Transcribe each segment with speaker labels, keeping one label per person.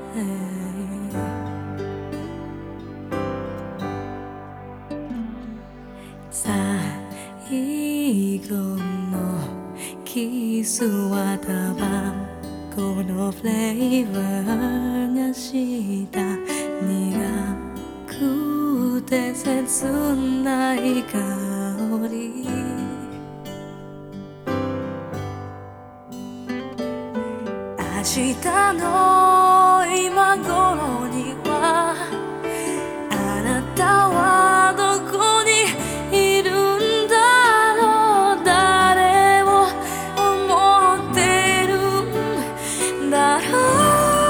Speaker 1: 最後のキスはタバコのフレーバーがした苦くて切ない香り明日の今頃にはあなたはどこにいるんだろう誰を思ってるんだろう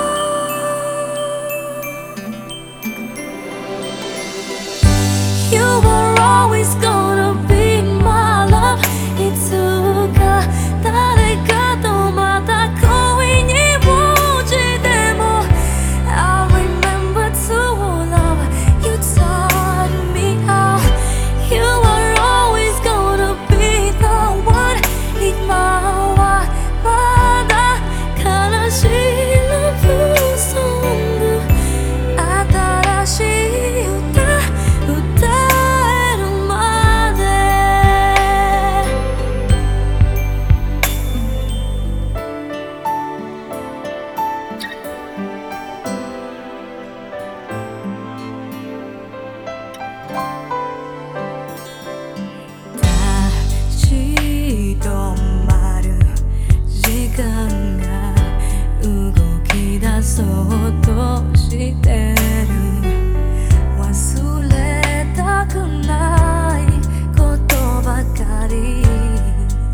Speaker 1: You were always gonna be my love いつか誰かとまた恋に落ちても I remember true love You taught me how You are always gonna be the one 今はまだ悲しい Love song 新しい歌歌えるまで立ち止まる時間が動き出そうとしてる忘れたくないことばかり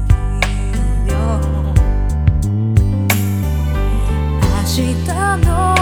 Speaker 1: よ明日の